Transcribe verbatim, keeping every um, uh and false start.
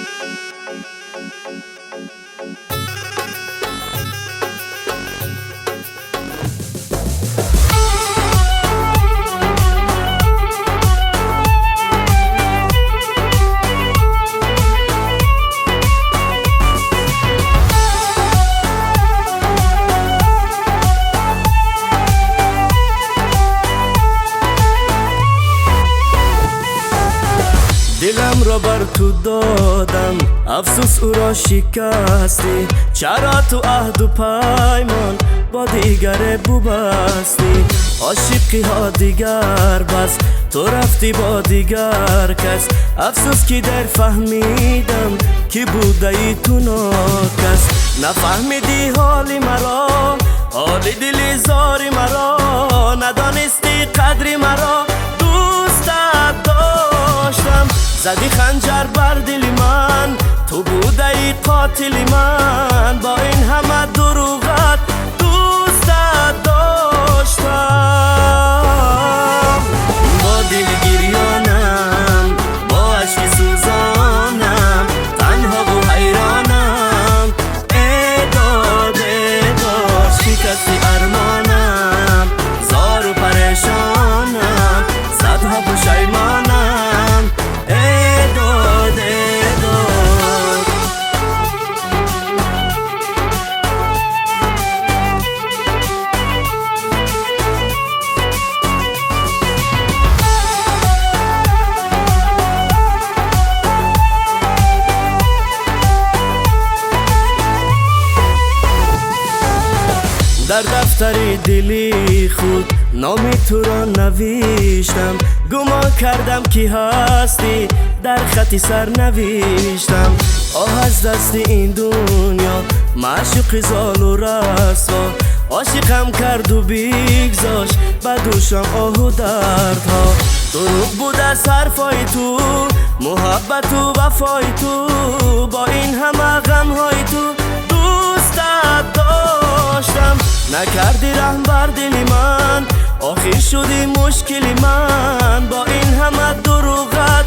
دلم را بر تو دادم، افسوس او را شکستی. چرا تو عهد و پیمان با دیگر بو بستی؟ عاشقی ها دیگر بس، تو رفتی با دیگر کس. افسوس که در فهمیدم که بوده ای تو ناکس. نفهمیدی حالی مرا، حالی دلی زاری مرا. ندانستی قدری مرا، دوستت داشتم. زدی خنجر بر دل من، تو بوده ای قاتل من. با این همه دروغت دوستت داشتم. با دل گریانم، با عشق سوزانم، تنها و حیرانم. ای داد ای داد شکستی ارمانم، زار و پریشانم، صدها پشیمانم. در دفتر دلی خود نام تو را نوشتم. گمان کردم که هستی، در خطی سر نوشتم. آه از دست این دنیا معشوق زال و رسوا. عاشقم کرد و بگذاشت بدوشم آه و دردها. دروغ بود از حرفای تو، محبت و وفای تو. با این همه غمهای تو دوستت داشتم. نکردی رحم بر دل من، آخر شدی مشکل من. با این همه دروغت